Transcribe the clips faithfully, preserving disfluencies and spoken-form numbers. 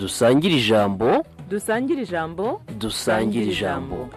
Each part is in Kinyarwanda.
dusangire ijambo dusangire ijambo dusangire ijambo.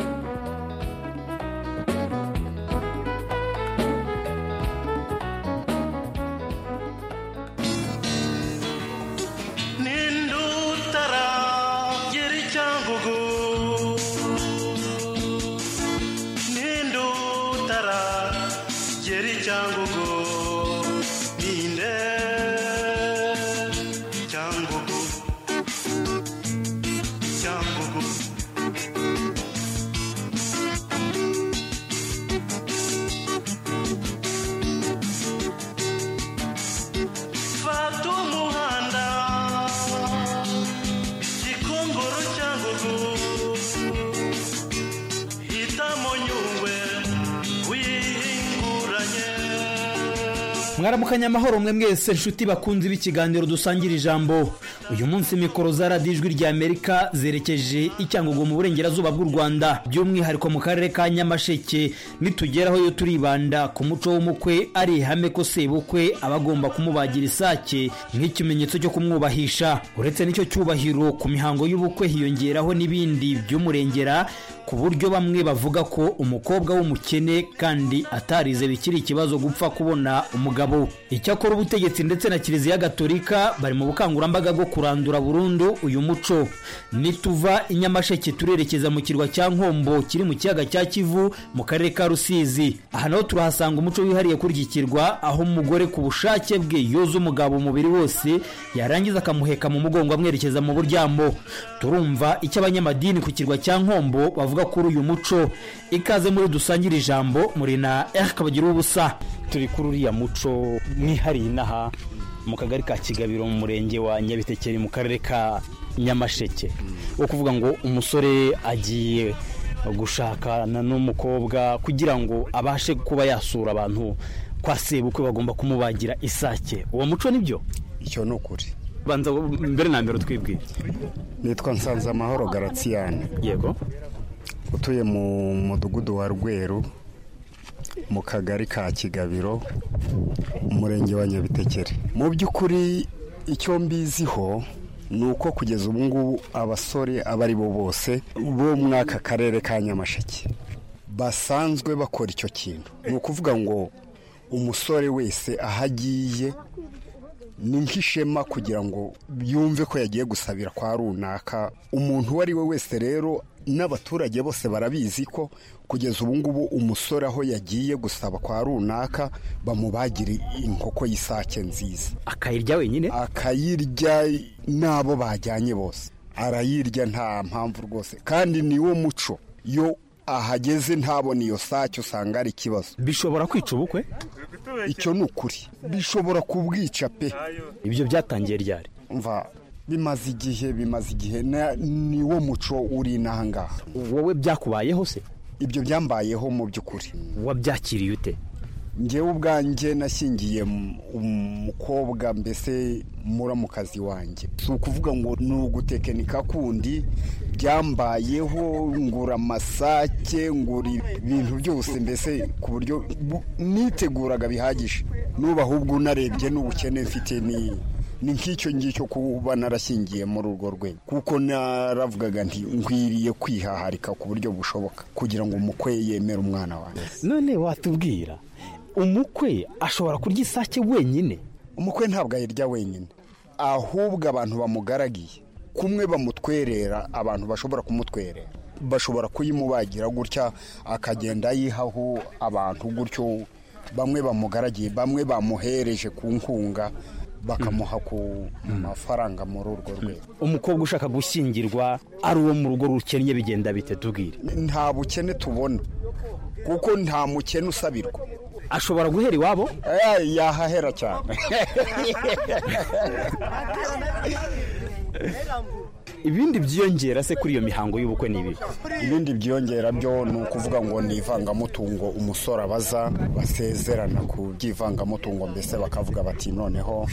Mwaramukanya amahoro mwe mwese nshuti bakunzi b'ikiganiro dusangira ijambo. Uyu munsi mikoro za Radio Ijwi rya Amerika zerekeje icyangugu mu burengerazuba bw'u Rwanda, by'umwihariko mu karere ka Nyamasheke. Nitugeraho yo turibanda ku muco w'umukwe, ari ihame ko sebukwe abagomba kumubagira isake nk'ikimenyetso cyo kumwubahisha. Uretse n'icyo cyubahiro ku mihango y'ubukwe hiyongeraho n'ibindi by'umurengera, ku buryo bamwe bavuga ko umukobwa w'umukene kandi atarize bikiri ikibazo gupfa kubona umugabo. Icyakora ubutegetsi ndetse na Kiliziya Gatolika bari mu bukangurambaga bwo kurandura burundu uyu muco. Nituva i Nyamasheke turerekeza mu kirwa cya Nkombo kiri mu kiyaga cya Kivu mu karere ka Rusizi. Aha naho turahasanga umuco wihariye kuri iki kirwa, aho umugore ku bushake bwe yoza umugabo umubiri wose, yarangiza akamuheka mu mugongo amwerekeza mu buryamo. Turumva icyo abanyamadini ku kirwa cya Nkombo bavuga kuri uyu muco. Ikaze muri dusangira ijambo, muri na R Kabagira ubusa. Turi kuri uriya muco mwihariye inaha mu kagari ka Kigabiro mu murenge wa Nyabitekeri mu karere ka Nyamasheke, wo kuvuga ngo umusore agiye gushakana n'umukobwa kugira ngo abashe kuba yasura abantu kwa sebukwe bagomba kumubagira isake. Uwo muco nibyo? Icyo no kuri. Banza mbere na mbere twibwire. Nitwa Nsanze Amahoro Garatsiyane. Yego. Utuye mu mudugudu wa Rweru mu kagari ka Kigabiro umurenge wa Nyabitekeri. Mu by'ukuri icyo mbiziho nuko kugeza ubu ngubu abasore abari bo bose bo mwaka karere ka Nyamasheke basanzwe bakora icyo kintu. Ni ukuvuga ngo umusore wese ahagiye ni nk'ishema kugira ngo yumve ko yagiye gusabira kwa runaka. Umuntu uwo ari we wese rero n'abaturage bose barabizi ko kugeza ubu ngubu umusore aho yagiye gusaba kwa runaka bamubagira inkoko y'isake nziza. Akayirya wenyine? Akayirya n'abo bajyanye bose arayirya nta mpamvu rwose, kandi niwo muco. Yo ahageze ntabona iyo sake usanga ari ikibazo. Bishobora kwica ubukwe? Icyo ni ukuri, bishobora kubwica pe. Ibyo byatangiye ryari? Umva, bimaze igihe bimaze igihe niwo muco uri nahangaha. Wowe byakubayeho se? Ibyo byambayeho mu by'ukuri. Wabyakiriye ute? Ngewe ubwanjye nashingiye umukobwa mbese muramukazi wanjye. Si ukuvuga ngo ni ugutekinika kundi, byambayeho ngura amasake, ngura ibintu byose mbese ku buryo niteguraga bihagije. Nuba ahubwo unarebye n'ubukene mfite ni ni nk'icyo ngicyo kuba narashingiye muri urwo rwego, kuko naravugaga nti nkwiriye kwihaharika ku buryo bushoboka kugira ngo umukwe yemere umwana wanjye. None watubwira, umukwe ashobora kurya isake wenyine? Umukwe ntabwo ayirya wenyine, ahubwo abantu bamugaragiye kumwe bamutwerera, abantu bashobora kumutwerera bashobora kuyimubagira gutya akagenda yihaho abantu gutyo. Bamwe bamugaragiye, bamwe bamuhereje ku nkunga bakamuha ku mafaranga muri urwo rwego. Umukobwa ushaka gushyingirwa ari uwo mu rugo rukennye bigenda bite? Tubwire. Nta bukene tubona, kuko nta mukene usabirwa. Ashobora guhera iwabo? Eh, yahahera cyane. Ibindi byiyongera se kuri iyo mihango y'ubukwe ni ibi? Ibindi byiyongera byo ni ukuvuga ngo ni ivangamutungo umusore abaza, basezerana ku by'ivangamutungo, mbese bakavuga bati noneho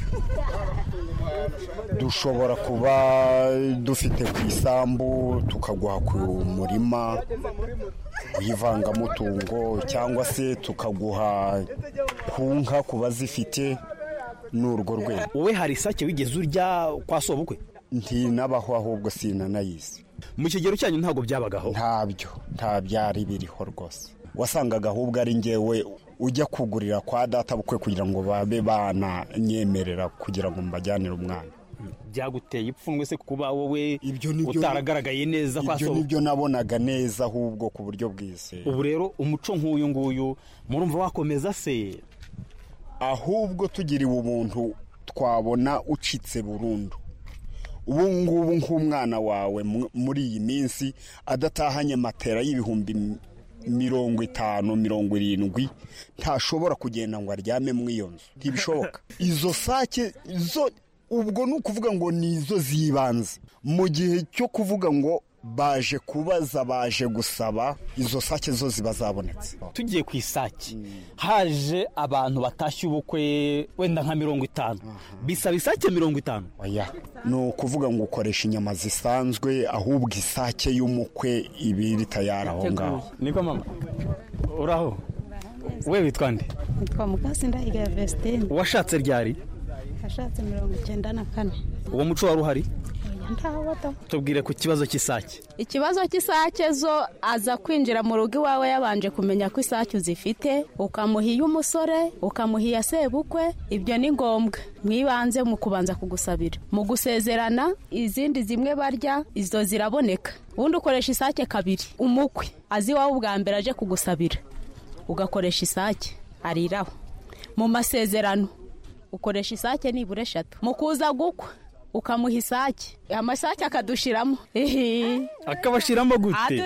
dushobora kuba dufite ku isambu tukaguha ku murima w'ivangamutungo, cyangwa se tukaguha ku nka ku bazifite n'urwo rwego. Wowe hari isake wigeze urya kwa sobukwe? ntinabaho ahubwo sinanayizi. Mu kigero cyanyu ntabwo byabagaho? Ntabyo, nta byari biriho rwose. Wasangaga ahubwo ari njyewe ujya kugurira kwa data bukwe kugira ngo babe bananyemerera kugira ngo mbajyanire umwana. Byaguteye ipfunwe se kuba wowe utaragaragaye neza kwa so? Ibyo nibyo nabonaga neza ahubwo ku buryo bwise. Ubu rero umuco nk'uyu nguyu murumva wakomeza se? Ahubwo tugiriwe ubuntu twabona ucitse burundu. Ubu ngubu nk'umwana wawe muri iyi minsi adatahanye matera y'ibihumbi mirongo itanu mirongo irindwi ntashobora kugenda ngo aryame mu iyo nzu, ntibishoboka. Izo sake zo ubwo nukuvuga ngo nizo zibanze mu gihe cyo kuvuga ngo baje kubaza baje gusaba, izo sake zo ziba zabonetse. Tugiye ku isake haje abantu batashye ubukwe wenda nka mirongo itanu, bisaba isake mirongo itanu? Oya, no kuvuga ngo ukoresha inyama zisanzwe, ahubwo isake y'umukwe ibiri tayari aho ngaho. Niko mama uraho? We witwa nde? Nitwa Mukasindahiga Vestine. Washatse ryari? Hashatse mirongo icyenda na kane. Uwo muco wari uhari? Ntawato. Tubwire ku kibazo cy'isake. Ikibazo cy'isake zo aza kwinjira mu rugo iwawe yabanje kumenya ko isake uzifite, ukamuhiye umusore, ukamuhiya sebukwe, ibyo ni ngombwa. Mwibanze mu kubanza kugusabira. Mu gusezerana izindi zimwe barya izo ziraboneka. Ubundi ukoresha isake kabiri. Umukwe azi wawe ubwa mbere aje kugusabira, ugakoresha isake ariraho. Mu masezerano ukoresha isake nibura eshatu. Mu kuza gukwa ukamuha isake, amasake akadushiramo. Akabashiramo gute?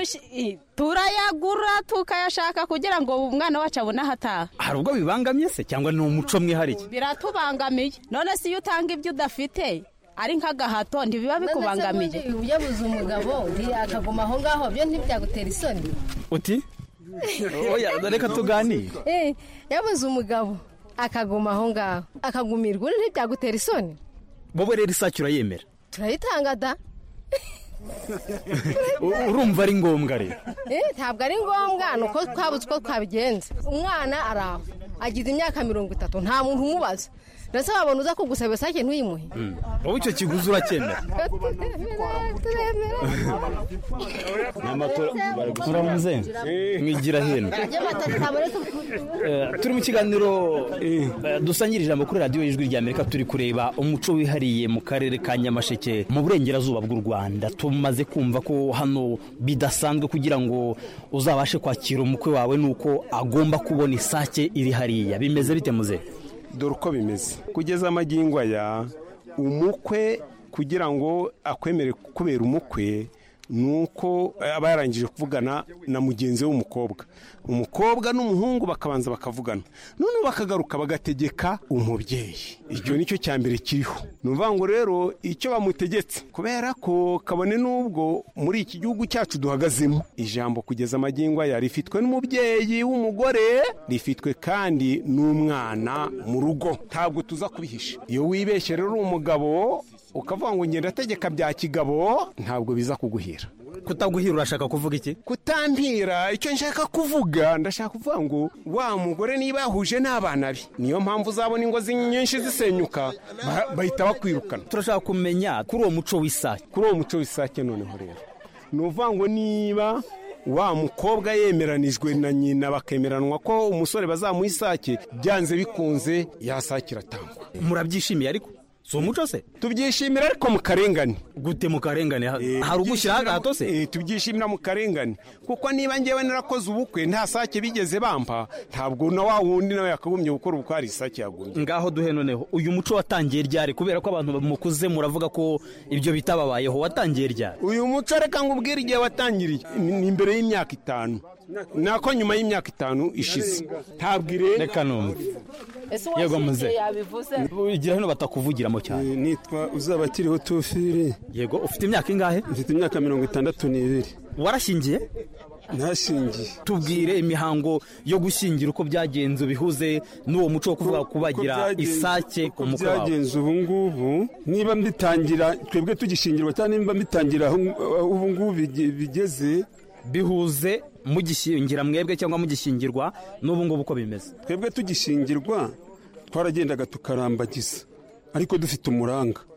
Turayagura tukayashaka kugira ngo umwana wacu abone ahataha. Hari ubwo bibangamye se cyangwa ni umuco mwihariye? Biratubangamiye. None si iyo utanga ibyo udafite ari nk'agahato ntibiba bikubangamiye. Uyabuze umugabo akaguma aho ngaho byo ntibyagutera isoni? Uti? Oya, reka tuganire. Eh, yabuze umugabo akaguma aho ngaho akagumirwa ntibyagutera isoni? Bobo rero isake urayemera? Turayitanga da. Urumva ari ngombwa rero? Eh, ntabwo ari ngombwa, nuko twabuze uko twabigenza. Umwana araho agize imyaka mirongo itatu nta muntu umubaza. Ndetse wabona uza kugusaba isake ntuyimuhe? Wowe icyo kiguzi uracyemera? Uramuze mwigira hino. Turi mu kiganiro dusangira ijambo kuri radiyo y'Ijwi ry'Amerika, turi kureba umuco wihariye mu karere ka Nyamasheke mu burengerazuba bw'u Rwanda. Tumaze kumva ko hano bidasanzwe kugira ngo uzabashe kwakira umukwe wawe nuko agomba kubona isake iri hariya. Bimeze bite muze? Dore uko bimeze kugeza amagingo aya, umukwe kugira ngo akwemere kubera umukwe nuko aba yarangije kuvugana na mugenzi we w'umukobwa. Umukobwa n'umuhungu bakabanza bakavugana, none bakagaruka bagategeka umubyeyi. Icyo nicyo cya mbere kiriho. Numva ngo rero icyo bamutegetse, kubera ko kabone n'ubwo muri iki gihugu cyacu duhagazemo, ijambo kugeza amagingo aya rifitwe n'umubyeyi w'umugore, rifitwe kandi n'umwana mu rugo. Ntabwo tuza kubihisha. Iyo wibeshye rero umugabo ukavuga ngo ngenda ategeka bya kigabo, ntabwo biza kuguhira. Kutaguhira urashaka kuvuga iki? Kutampira icyo nshaka kuvuga, ndashaka kuvuga ngo wa mugore niba yahuje n'abana be, niyo mpamvu uzabona ingozi nyinshi zisenyuka bahita bakwirukana. Turashaka kumenya kuri uwo muco w'isake. Kuri uwo muco w'isake noneho rero nuvuga ngo niba wa mukobwa yemeranijwe na nyina bakemeranwa ko umusore bazamuha isake, byanze bikunze yasakira tangwa. Murabyishimiye ariko? So umuco se? Tubyishimira ariko mu karengane. Gute mu karengane? Hari ugushyira agahato se? Eh, tubyishimira mu karengane. Kuko niba ngewe narakoze ubukwe nta sake bigeze bampa, ntabwo na wa wundi nawe yakagumye gukora ubukwe ari isake yagumye. Ngaho duhe noneho uyu muco watangiye ryari? Kubera ko abantu mukuze muravuga ko ibyo bitababayeho, watangiye ryari? Uyu muco reka ngubwire igihe watangiriye ni imbere y'imyaka itanu. Nako nyuma y'imyaka itanu ishize. Ntabwire reka numva. Yego muze. Igira hino batakuvugiramo cyane. Nitwa Uzabakiriho Tufiri. Yego, ufite imyaka ingahe? Mfite imyaka mirongo itandatu n'ibiri. Warashingiye? Nashingiye. Tubwire imihango yo gushyingira uko byagenze, bihuze n'uwo muco wo kuvuga kubagira isake ku mukwe wawe. Byagenze ubu ngubu, niba mbitangira twebwe tugishingirwa cyane, niba mbitangira ubu ngubu bigeze bihuze mugishingira mwebwe cyangwa mugishyingirwa n'ubu ngubu uko bimeze. Twebwe tugishingirwa twaragendaga tukarambagiza, ariko dufite umuranga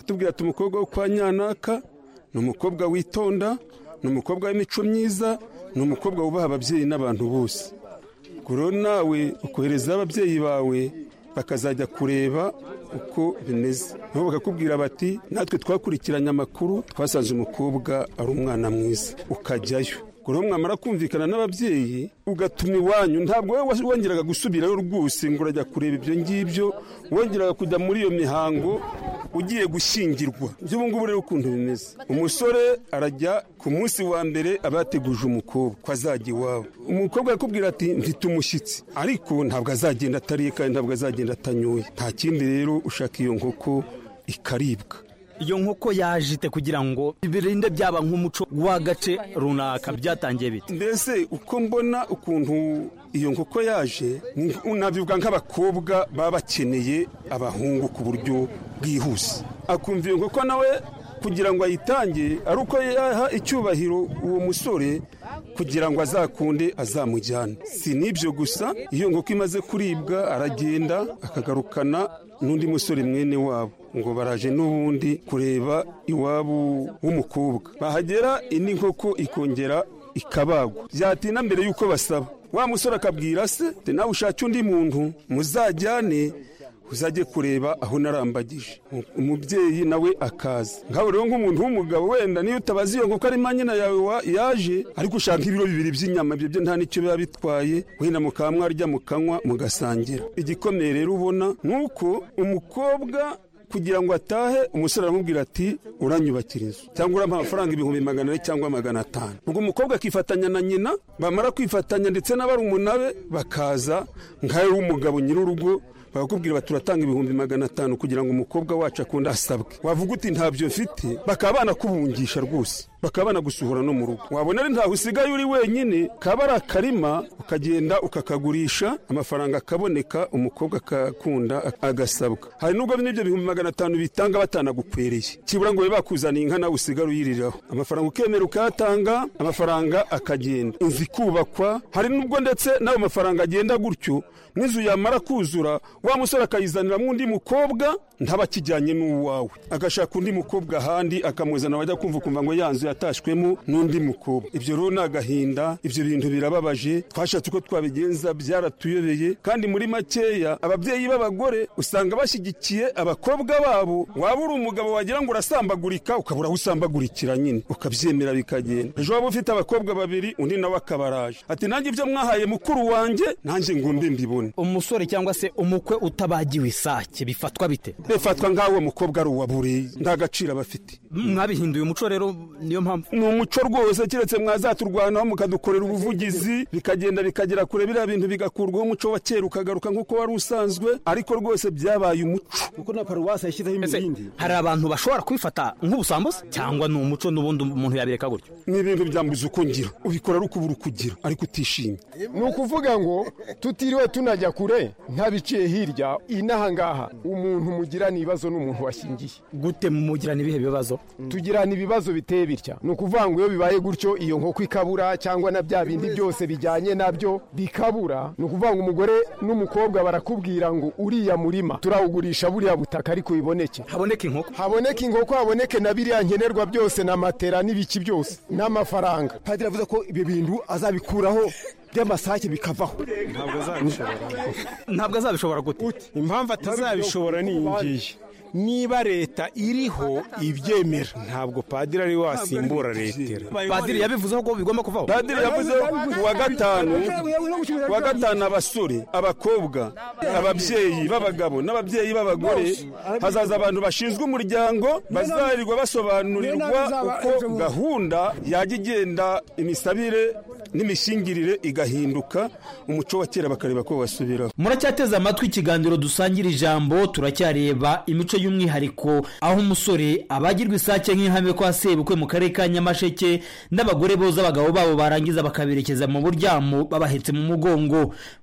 akatubwira ati umukobwa wo kwa nyanaka ni umukobwa witonda, ni umukobwa w'imico myiza, ni umukobwa wubaha ababyeyi n'abantu bose. kuro nawe ukohereza ababyeyi bawe bakazajya kureba uko bimeze, nabo bakakubwira bati natwe twakurikiranye amakuru twasanze umukobwa ari umwana mwiza, ukajyayo. kuro mwamara kumvikana n'ababyeyi ugatuma iwanyu, ntabwo wowe wongeraga gusubirayo rwose ngo urajya kureba ibyo ngibyo, wongeraga kujya muri iyo mihango ugiye gushyingirwa. by'ubu ngubu rero ukuntu bimeze, umusore arajya ku munsi wa mbere aba yateguje umukobwa ko azajya iwabo. umukobwa yakubwira ati mfite umushyitsi, ariko ntabwo azagenda atariye kandi ntabwo azagenda atanyoye. nta kindi rero ushaka iyo nkoko ikaribwa. iyo nkoko yaje ite kugira ngo birinde byaba nk'umuco w'agace runaka, byatangiye bite? mbese uko mbona ukuntu iyo nkoko yaje, nabivuga nk'abakobwa baba bakeneye abahungu ku buryo bwihuse, akumva iyo nkoko nawe kugira ngo ayitange ari uko yaha icyubahiro uwo musore kugira ngo azakunde azamujyane. si n'ibyo gusa, iyo nkoko imaze kuribwa aragenda akagarukana n'undi musore mwene wabo, ngo baraje n'ubundi kureba iwabo w'umukobwa. bahagera indi nkoko ikongera ikabagwa, byatina mbere y'uko basaba. wa musore akabwira se ati nawe ushake undi muntu muzajyane uzajye kureba aho narambagije. umubyeyi nawe akaza. nk'aho rero nk'umuntu w'umugabo wenda niyo utabaza iyo nkoko ari manyina yawe yaje, ariko ushaka ibiro bibiri by'inyama, ibyo byo nta n'icyo biba bitwaye, wenda mukaba mwarya mukanywa mugasangira. igikomeye rero ubona ni uko umukobwa kugira ngo atahe, umusore aramubwira ati uranyubakira inzu cyangwa urampa amafaranga ibihumbi magana ane cyangwa magana atanu. ubwo umukobwa akifatanya na nyina, bamara kwifatanya ndetse n'abarumuna be bakaza nk'ayo w'umugabo nyir'urugo, bakakubwira bati turatanga ibihumbi magana atanu kugira ngo umukobwa wacu akunde asabwe. wavuga uti ntabyo mfite, bakaba banakubungisha rwose, bakaba banagusuhura no mu rugo. wabona ari ntaho usigaye uri wenyine, kaba ari akarima ukagenda ukakagurisha, amafaranga akaboneka, umukobwa akakunda agasabwa. hari n'ubwo n'ibyo bihumbi magana atanu bitanga batanagukwereye, kibura ngo babe bakuzaniye inka nawe usigara uyiriraho, amafaranga ukemera ukayatanga, amafaranga akagenda, inzu ikubakwa. hari n'ubwo ndetse n'ayo mafaranga agenda gutyo, n'inzu yamara kuzura wa musore akayizanira mu undi mukobwa ntaba akijyanye n'uwawe, agashaka undi mukobwa ahandi akamuzana, wajya kumva ukumva ngo yanzu yatashwemo n'undi mukobwa. ibyo rero ni agahinda, ibyo bintu birababaje. twashatse uko twabigenza byaratuyobeye, kandi muri makeya ababyeyi b'abagore usanga bashyigikiye abakobwa babo. waba uri umugabo wagira ngo urasambagurika, ukabura aho usambagurikira nyine, ukabyemera bikagenda. ejo waba ufite abakobwa babiri, undi nawe akabaraje ati nanjye ibyo mwahaye mukuru wanjye nanjye ngombe mbibone. umusore cyangwa se umukwe utabagiwe isake bifatwa bite? bifatwa nk'aho umukobwa ari uwaburiye, nta gaciro abafite. mwabihinduye umuco rero, niyo mpamvu ni umuco rwose, keretse mwazaturwanaho mukadukorera ubuvugizi bikagenda bikagera kure, biriya bintu bigakurwaho umuco wa kera ukagaruka nk'uko wari usanzwe, ariko rwose byabaye umuco kuko na paruwasi yashyizeho imibindi. hari abantu bashobora kubifata nk'ubusambuzi cyangwa ni umuco n'ubundi umuntu yabireka gutyo? ni ibintu byambuza uko ngira, ubikora ari uko ubura ukugira ariko utishimye. ni ukuvuga ngo tutiriwe tunajya kure, ntabiciye hirya inaha ngaha, umuntu mugirana ibibazo n'umuntu washingiye. gute mugirana ibihe bibazo? tugirana ibibazo biteye bitya, ni ukuvuga ngo iyo bibaye gutyo iyo nkoko ikabura, cyangwa na bya bindi byose bijyanye nabyo bikabura, ni ukuvuga ngo umugore n'umukobwa barakubwira ngo uriya murima turawugurisha buriya butaka ariko biboneke, haboneke inkoko, haboneke inkoko, haboneke na biriya nkenerwa byose na matera n'ibiki byose n'amafaranga. padiri avuze ko ibyo bintu azabikuraho by'amasake bikavaho. ntabwo azabishobora. ntabwo azabishobora gute? impamvu atazabishobora ni iyi ngiyi: niba leta iriho ibyemera, ntabwo padiri ari wasimbura leta. padiri yabivuzeho ko bigomba kuvaho. padiri yavuze kuwa gatanu kuwa gatanu abasore, abakobwa, ababyeyi b'abagabo n'ababyeyi b'abagore, hazaza abantu bashinzwe umuryango bazarirwa basobanurirwa uko gahunda yajya igenda, imisabire n'imishyingirire igahinduka, umuco wa kera bakareba ko basubiraho. muracyateze amatwi ikiganiro dusangira ijambo, turacyareba imico y'umwihariko aho umusore abagirwa isake nk'ihame kwa sebukwe mu karere ka Nyamasheke, n'abagore boza abagabo babo barangiza bakaberekeza mu buryamo babahetse mu mugongo.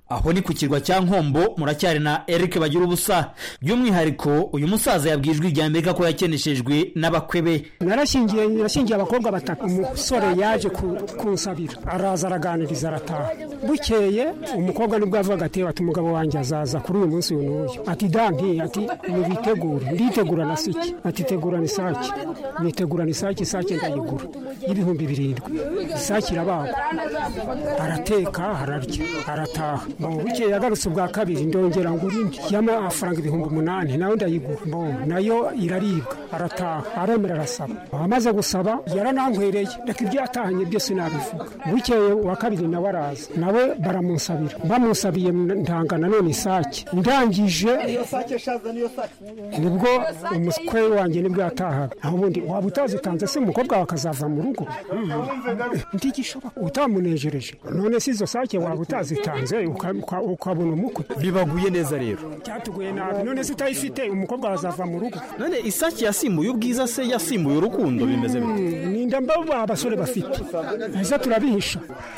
aho ni ku kirwa cya Nkombo. Muracyari na Eric bagira ubusa. By'umwihariko uyu musaza yabwijwe ijya Amerika ko yakeneshejwe n'abakwebe. Narashingiye narashingiye abakobwa batatu. Umusore yaje kunsabira araza araganiriza arataha. Bukeye umukobwa nibwo avuga ati ati umugabo wanjye azaza kuri uyu munsi uyu ati danki ati mubitegure nditegura na siki ati tegura ni saki nitegura ni saki saki ndayigura y'ibihumbi birindwi isaki irabagwa arateka hararya arataha. Bukeye yagarutse ubwa kabiri ndongera ngo urindi y'amafaranga ibihumbi umunani nawe ndayigura nayo iraribwa arataha aremera arasaba. Amaze gusaba yaranankwereye reka ibyo yatahanye byose nabivuga. Bukeye wa kabiri nawe araza nawe baramusabira bamusabiye ndangana none isake ndangije nibwo umuswe wanjye nibwo yatahaga. Aho ubundi waba utazitanze se umukobwa wakazava mu rugo ntigishoboka utamunejereje none si izo sake waba utazitanze ukabona umukwe bibaguye neza rero cyatuguye nabi none se utayifite umukobwa azava mu rugo. None isake yasimbuye ubwiza se yasimbuye urukundo bimeze bite? Ninda mbaba abasore bafite ese turabihisha.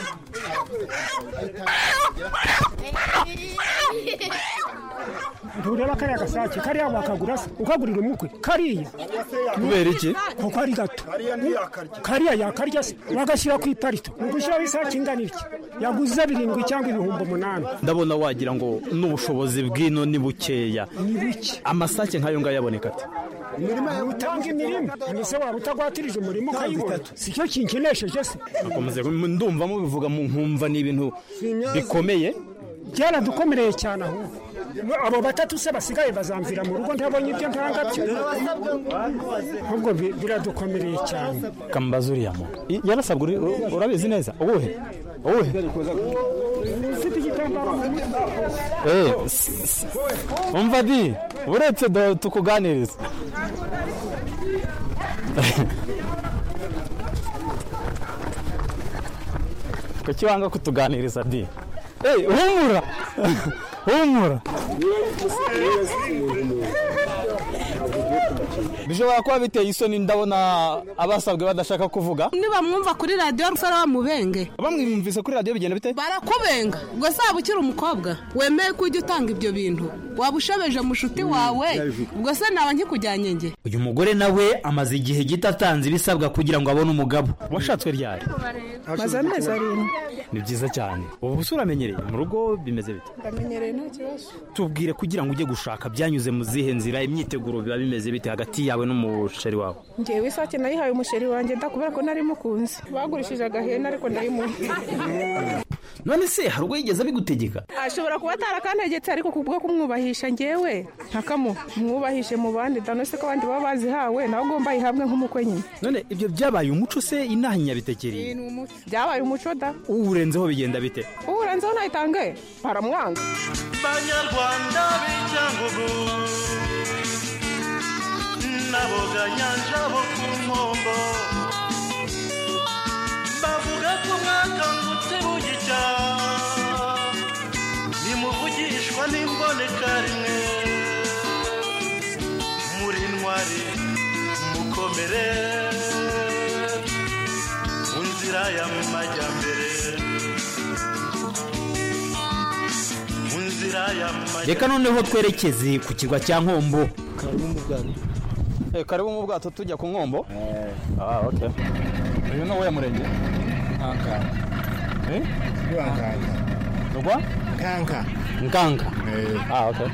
Ndureba kariya gasake kariya wakagura se ukagurira umukwe kariya kubera iki? Kuko ari gato kariya yakarya se wagashyira ku iparito ugushyiraho isake ingana iki yaguze birindwi cyangwa ibihumbi umunani. Ndabona wagira ngo n'ubushobozi bw'ino ni bukeya. Ni buke amasake nk'ayo ngayo aboneka ate? Imirima yawe utanga imirima nise waba utagwatirije umurimo ukayibona sicyo kinkenesheje se. Nakomeze ndumva mubivuga mu nkumva ni ibintu bikomeye byaradukomereye cyane. Aho abo batatu se basigaye bazamvira mu rugo ntabonye ibyo ntangabyo ahubwo biradukomereye cyane. Kambaza uriya mu yarasabwe urabizi neza ubuhe ubuhe ufite igitambaro eh umva di uretse tukuganiriza kuki wanga kutuganiriza di eh humura humura bishobora kuba biteye isoni ndabona abasabwe badashaka kuvuga. Niba mwumva kuri radio rufara wa mubenge bamwumvise kuri radio bigenda bite? Barakubenga ubwo saba ukiri umukobwa wemeye kujya utanga ibyo bintu wabushabeje mushuti wawe ubwo se nawe nkikujyanye nge. Uyu mugore nawe amaze igihe gitatanze ibisabwa kugira ngo abone umugabo. Washatswe ryari? Maze amezi arindwi. Ni byiza cyane. Ubu busura amenyereye mu rugo bimeze bite? Bamenyereye nta kibazo. Tubwire kugira ngo ujye gushaka byanyuze mu zihe nzira imyiteguro biba bimeze bite hagati yawe n'umusheri wawe? Ngewe isake nayihaye umusheri wanjye ndakubera ko nari mukunzi bagurishije agahena ariko ndayimuha. None se hari ubwo yigeze bigutegeka? Ashobora kuba atarakantegetse ariko kubwo kumwubahisha ngewe ntakamu mwubahishe mu bandi danose ko abandi baba bazihawe nawe ugomba yihamwe nk'umukwe nyine. None ibyo byabaye umuco se inaha Nyabitekeri? Byabaye umuco da. Urenzeho bigenda bite? Urenzeho nayitange baramwanga. Banyarwanda b'Icyangugu naboga nyanja bo ku Nkombo bavuga ko mwakangutse bugicya nimuvugishwa n'imboneka rimwe muri ntwari mukomere mu nzira y'amajyambere mu nzira y'amajyambere. Reka noneho twerekeze ku kirwa cya Nkombo. Karibu mu bwato tujya ku Nkombo. Ah okay. Uyu no we murenge? Nkanka. Eh? Nkanka. Rwa? Nkanka. Nkanka. Ah okay.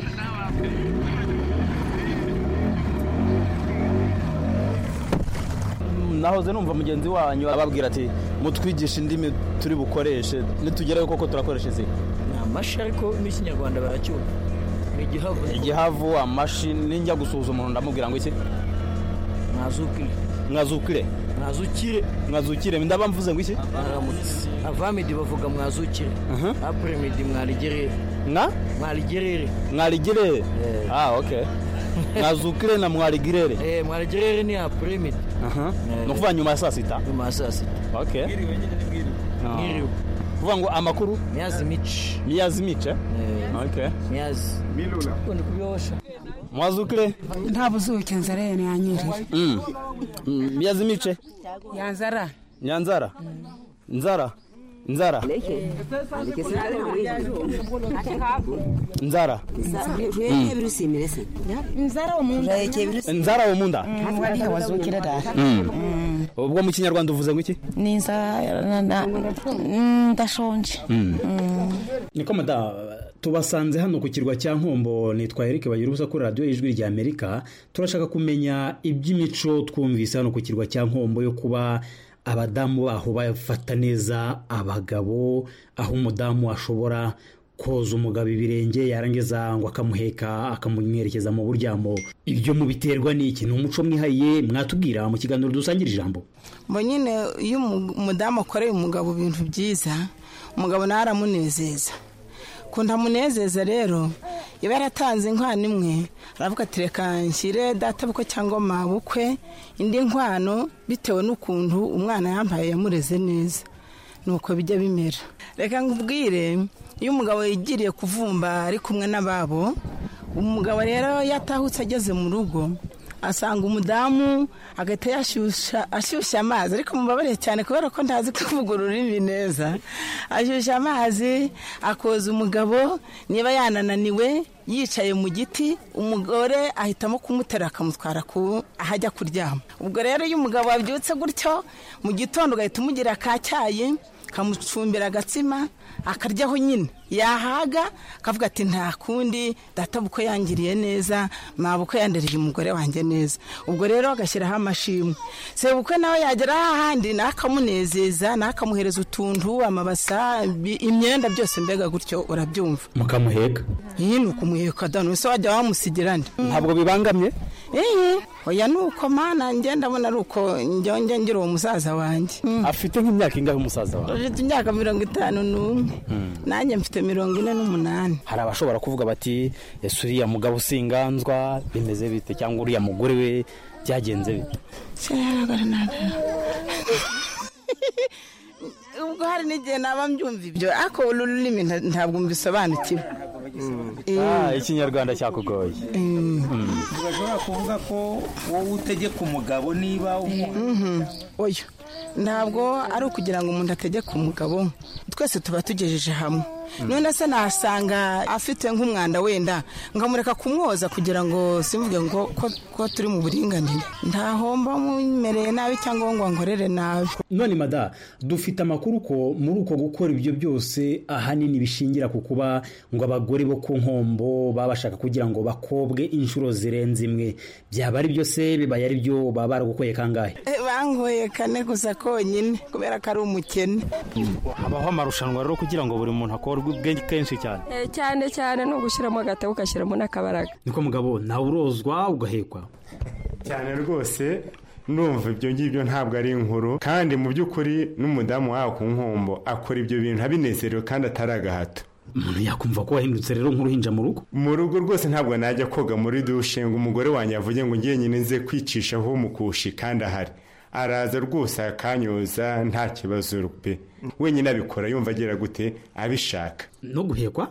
Nahoze numva mugenzi wanyu ababwira ati mutwigisha indimi turi bukoreshe nitugerayo koko turakoresha izi. Amashi ariko n'ikinyarwanda baracyumva. Ni igihavu. Igihavu amashi ninjya gusuhuza umuntu ndamubwira ngo iki? Mwazukire. Mwazukire. Mwazukire. Mwazukire ndaba mvuze ngo iki? Aramutse. Avamidi bavuga mwazukire. Après midi mwaligerere. Na? Mwaligerere. Mwaligerere. Ah okay. Mwazukire na mwaligerere. Eh mwaligerere ni après midi. Aha. No kuva nyuma ya saa sita. Nyuma ya saa sita. Okay. Ngiriwe nyine ngiriwe. Ngiriwe. Kuva ngo amakuru miyazi mici. Miyazi mici. Eh. Okay. Miyazi. Milula. Ndi kubyosha. Mwazukire? Nta buzuke nzare ni anyiri. Mm. Miyazi mice? Yanzara. Nyanzara. Nzara. Nzara Nzara Nzara wo munda ubwo mu kinyarwanda uvuze ngo iki ni nzara ndashonje niko mada tubasanze hano ku kirwa cya Nkombo nitwa Eric Bayirubusa kuri radio y'Ijwi rya Amerika turashaka kumenya iby'imico twumvise hano ku kirwa cya Nkombo yo kuba abadamu aho bafata neza abagabo aho umudamu ashobora koza umugabo ibirenge yarangiza ngo akamuheka akamumwerekeza mu buryamo ibyo mu biterwa n'iki ni umuco mwihaye mwatubwira mu kiganiro dusangira ijambo bo nyine iyo umudamu akoreye umugabo ibintu byiza umugabo nawe aramunezeza kunda munezeza rero yaba yaratanze inkwano imwe aravuga ati reka nshyire data bukwe cyangwa mabukwe indi nkwano bitewe n'ukuntu umwana yambaye yamureze neza nuko bijya bimera reka ngubwire iyo umugabo yigiriye kuvumba ari kumwe n'ababo umugabo rero yatahutse ageze mu rugo asanga umudamu agahita yashyushya ashyushya amazi ariko mubabare cyane kubera ko ntazi kuvuga ururimi neza ashyushya amazi akoza umugabo niba yanananiwe yicaye mu giti umugore ahitamo kumutera akamutwara ku ahajya kuryama ubwo rero iyo umugabo abyutse gutyo mu gitondo ugahita umugira ka cyayi kamucumbira agatsima akaryaho nyine yahaga akavuga ati nta kundi data buko yangiriye neza mabuko yandereye umugore wanjye neza ubwo rero agashyiraho amashimwe se buko nawe yagera ahandi nakamunezeza nakamuhereza utuntu amabasa imyenda byose mbega gutyo urabyumva mukamuheka iyi ni ukumuheka dano se wajya wamusigirane ntabwo bibangamye eh oya nuko mana ngenda mbona ruko njye ngira uwo musaza wanjye afite nk'imyaka ingahe umusaza wawe afite imyaka mirongo itanu n'umwe nanjye mfite mirongo ine n'umunani hari abashobora kuvuga bati ese uriya mugabo usinganzwa bimeze bite cyangwa uriya mugore we byagenze bite ubwo hari n'igihe naba mbyumva ibyo ariko ururimi ntabwo mbisobanukiwe ikinyarwanda cyakugoye urashobora kuvuga ko wowe utegeka umugabo niba oya ntabwo ari ukugira ngo umuntu ategeke umugabo twese tuba tugejeje hamwe none se nasanga afite nk'umwanda wenda nkamureka kumwoza kugira ngo simvuge ngo ko turi mu buringanire ntahomba mumereye nabi cyangwa ngo nkorere nabi none mada dufite amakuru ko muri uko gukora ibyo byose ahanini bishingira ku kuba ngo abagore bo ku Nkombo baba bashaka kugira ngo bakobwe inshuro zirenze imwe byaba ari byo se bibaye ari byo baba baragukoye kangahe bangoye kane gusa konyine kubera ko ari umukene habaho amarushanwa rero kugira ngo buri muntu akore ubwenge kenshi cyane cyane cyane no gushyiramo agatabo ugashyiramo n'akabaraga niko mugabo nawe urozwa ugahekwa cyane rwose numva ibyo ngibyo ntabwo ari inkuru kandi mu by'ukuri n'umudamu wawe ku Nkombo akora ibyo bintu abinezerewe kandi atari agahato umuntu yakumva ko wahindutse rero nk'uruhinja mu rugo mu rugo rwose ntabwo najya koga muri dushe ngo umugore wanjye avuge ngo ngiye nyine nze kwicishaho umukushi kandi ahari araza rwose akanyoza nta kibazo pe wenyine abikora yumva agira gute abishaka no guhekwa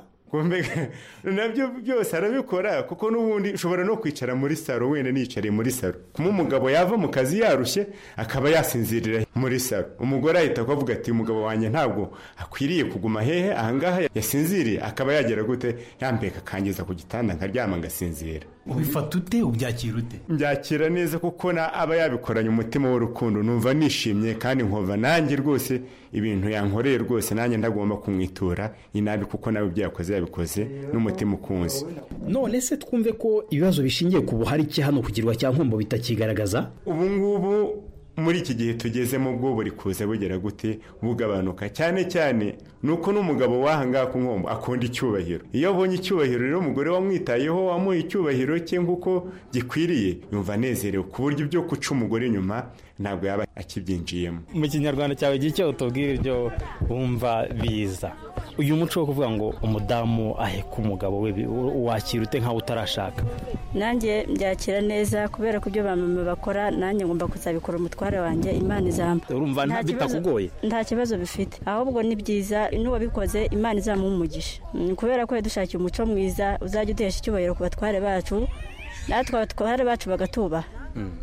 nabyo byose arabikora kuko n'ubundi ushobora no kwicara muri saro wenda niyicariye muri saro kuma umugabo yava mu kazi yarushye akaba yasinzirira muri saro umugore ahita akavuga ati umugabo wanjye ntabwo akwiriye kuguma hehe ahangaha yasinziriye akaba yagera gute yambeka akangiza ku gitanda nkaryama ngasinzira ubifata ute ubyakira ute mbyakira neza kuko na aba yabikoranye umutima w'urukundo numva nishimye kandi nkova nanjye rwose ibintu yankoreye rwose nanjye ndagomba kumwitura inabi kuko nawe byakoze yabikoze n'umutima ukunze none se twumve ko ibibazo bishingiye ku buharike hano kugirwa cya Nkombo bitakigaragaza ubu ngubu muri iki gihe tugezemo bwo buri kuza bugera gute bugabanuka cyane cyane nuko n'umugabo wahanga ku Nkombo akunda icyubahiro iyo abonye icyubahiro rero umugore wamwitayeho wamuha icyubahiro cye nguko gikwiriye yumva anezerewe ku buryo byo kuca umugore inyuma ntabwo yaba akibyinjiyemo mu kinyarwanda cyawe gicyo utubwira ibyo wumva biza uyu muco wo kuvuga ngo umudamu aheka umugabo we wakira ute nkaho utarashaka nanjye byakira neza kubera ko ibyo bamama bakora nanjye ngomba kuzabikora umutware wanjye Imana izamba urumva bitakugoye nta kibazo bifite ahubwo ni byiza n'uwabikoze Imana izamuha umugisha kubera ko yadushakiye umuco mwiza uzajya udesha icyubahiro ku batware bacu natwe abatware bacu bagatubaha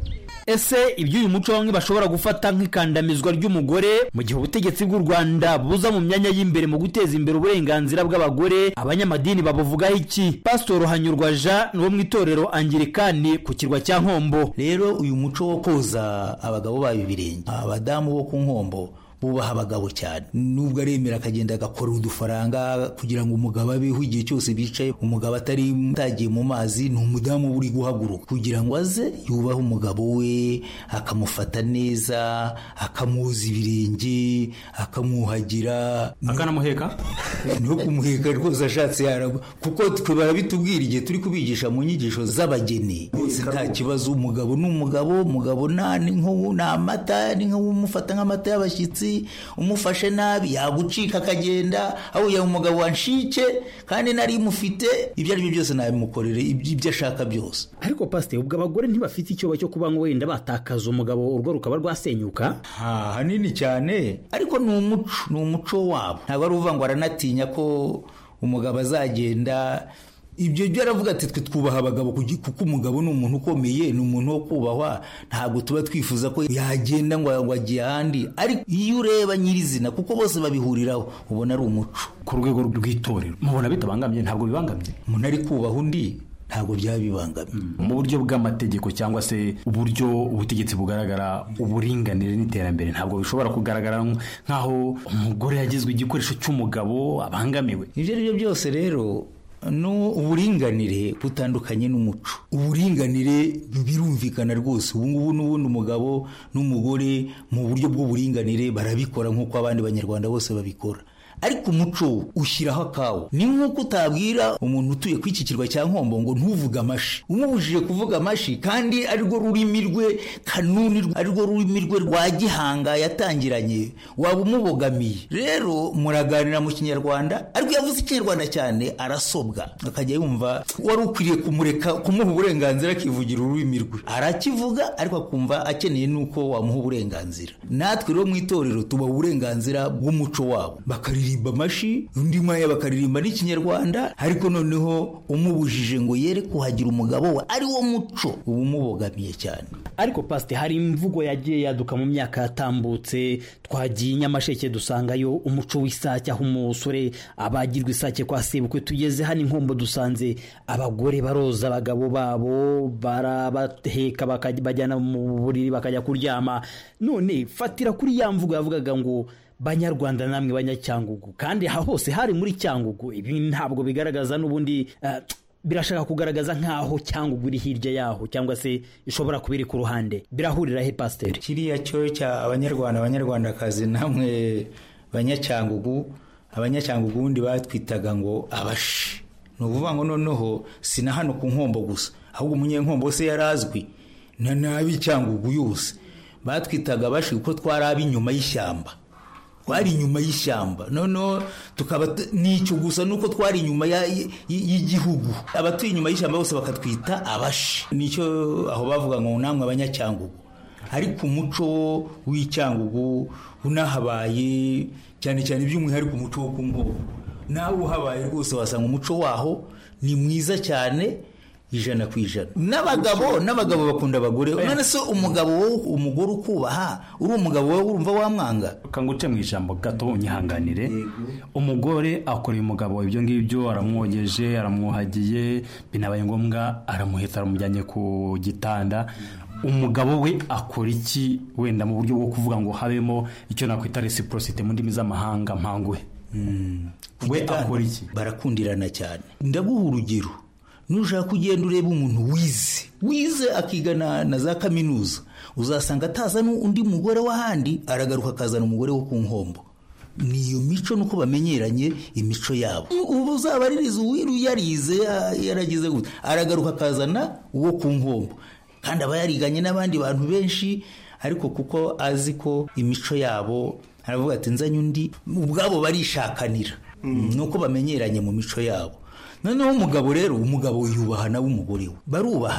ese ibyo uyu muco bamwe bashobora gufata nk'ikandamizwa ry'umugore mu gihe ubutegetsi bw'u Rwanda buza mu myanya y'imbere mu guteza imbere uburenganzira bw'abagore, abanyamadini babuvugaho iki? Pastor Hanyurwa Jean wo mu itorero Anglikani ku kirwa cya Nkombo. Rero uyu muco wo koza abagabo bayo ibirenge, abadamu bo ku Nkombo bubaha abagabo cyane, nubwo aremera akagenda agakora udufaranga kugira ngo umugabo abeho igihe cyose bicaye, umugabo atari mutagiye mu mazi, ni umudamu uri guhaguruka kugira ngo aze yubahe umugabo we, akamufata neza, akamuza ibirenge, akamuhagira, akanamuheka no kumuheka rwose ashatse yaragwa, kuko twe barabitubwira igihe turi kubigisha mu nyigisho z'abageni. Nta kibazo, umugabo n'umugabo, umugabo nani nko n'amata, ni nko umufata nk'amata y'abashyitsi, umufashe nabi yagucika akagenda, aho ya umugabo wanshike kandi nari mufite, ibyo ari byo byose nabimukorere ibyo ashaka byose. Ariko pastor, ubwo abagore ntibafite icyo cyo kuba ngo wenda batakaza umugabo urwo rukaba rwasenyuka? Ha, hanini cyane, ariko ni umuco, ni umuco wabo. Ntabwo ari uvuga ngo aranatinya ko umugabo azagenda. Ibyo byo aravuga ati twe twubaha abagabo kuko umugabo ni umuntu ukomeye, ni umuntu wo kubahwa, ntabwo tuba twifuza ko yagenda ngo agiye ahandi. Ariko iyo ureba nyirizina, kuko bose babihuriraho, ubona ari umuco. Ku rwego rw'itorero mubona bitabangamye? Ntabwo bibangamye. Umuntu ari kubaha undi ntabwo byaba bibangamye. Mu buryo bw'amategeko cyangwa se uburyo ubutegetsi bugaragara, uburinganire n'iterambere ntabwo bishobora kugaragara nk'aho umugore yagizwe igikoresho cy'umugabo abangamiwe. Ibyo ari byo byose rero, no uburinganire butandukanye n'umuco. Uburinganire birumvikana rwose, ubu ngubu n'ubundi umugabo n'umugore mu buryo bw'uburinganire barabikora nk'uko abandi banyarwanda bose babikora. Ariko umuco ushyiraho akawo. Ni nk'uko utabwira umuntu utuye ku iki kirwa cya Nkombo ngo ntuvuge amashi, umubujije kuvuga amashi kandi arirwo rurimi rwe kanuni, arirwo rurimi rwe rwa gihanga yatangiranye, waba umubogamiye. Rero muraganira mu Kinyarwanda, ariko yavuze Ikinyarwanda cyane arasobwa, akajya yumva wari ukwiriye kumureka, kumuha uburenganzira akivugira ururimi rwe. Arakivuga ariko akumva akeneye nuko wamuha uburenganzira. Natwe rero mu itorero tubaha uburenganzira bw'umuco wabo, bakari bakaririmba amashi, undi mwanya bakaririmba n'Ikinyarwanda, ariko noneho umubujije ngo yere kuhagira umugabo we ari wo muco, ubu mubogamiye cyane. Ariko pastor, hari imvugo yagiye yaduka mu myaka yatambutse, twagiye Nyamasheke dusangayo umuco w'isake, aho umusore abagirwa isake kwa sebukwe. Tugeze hano Inkombo dusanze abagore baroza abagabo babo, barabaheka bakajyana mu buriri bakajya kuryama. None fatira kuri ya mvugo yavugaga ngo Banyarwanda namwe Banyacyangugu, kandi ha hose hari muri Cyangugu. Ibi ntabwo bigaragaza n'ubundi uh, birashaka kugaragaza nkaho Cyangugu iri hirya yaho, cyangwa se ishobora kubiri ku ruhande. Birahurira he pastor? Kiriya cyo cya Abanyarwanda Abanyarwandakazi namwe Banyacyangugu, Abanyacyangugu ubundi batwitaga ngo abashi. Nuvuga ngo noneho sina hano ku Nkombo gusa, ahubwo umunyenkombo se yarazwi na nabi Cyangugu yose batwitaga abashi kuko twarabi inyuma y'ishyamba. Twari inyuma y'ishyamba, noneho tukaba n'icyo gusa nuko twari inyuma y'igihugu. Abatuye inyuma y'ishyamba bose bakatwita abashi. Nicyo aho bavuga ngo namwe Abanyacyangugu. Ariko umuco w'Icyangugu unahabaye cyane cyane by'umwihariko umuco wo ku Nkombo, nawe uhabaye rwose wasanga umuco waho ni mwiza cyane ijana ku ijana. N'abagabo n'abagabo bakunda abagore. None se umugabo wo umugore ukubaha, uri umugabo we urumva wamwanga? Kanguce mu ijambo gato unyihanganire. Umugore akoreye umugabo ibyo ngibyo, aramwogeje, aramwuhagiye, binabaye ngombwa aramuheta, aramujyanye ku gitanda. Umugabo we akora iki wenda mu buryo bwo kuvuga ngo habemo icyo nakwita reciprocity mu ndimi z'amahanga mpanguhe? Mm. We akora iki? Barakundirana cyane. Ndaguha urugero. Nushaka kugenda ureba umuntu wize wize akigana na za kaminuza, uzasanga atazana undi mugore w'ahandi, aragaruka akazana umugore wo ku Nkombo. Niyo mico nuko bamenyeranye imico yabo. Ubu uzabaririza uwiru yarize yaragize gute, aragaruka akazana uwo ku Nkombo, kandi aba yariganye n'abandi bantu benshi, ariko kuko azi ko imico yabo aravuga ati nzanye undi, ubwabo barishakanira. Mm. Nuko bamenyeranye mu mico yabo. Noneho umugabo rero, umugabo yubahana w'umugore we, barubahana.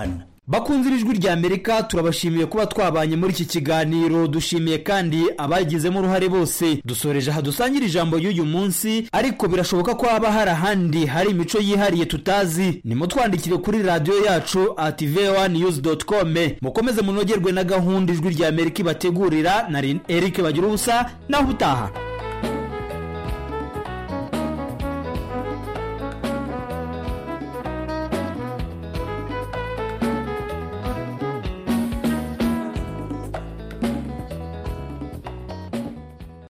bakunze ijwi rya Amerika turabashimiye kuba twabanye muri iki kiganiro, dushimiye kandi abagizemo uruhare bose. Dusoreje aha dusangira ijambo y'uyu munsi, ariko birashoboka ko haba hari ahandi hari imico yihariye tutazi. Nimutwandikire kuri radio yacu at v o a news dot com. Mukomeze munogerwe na gahunda ijwi rya Amerika ibategurira. Nari Eric Bagirubusa, naho utaha.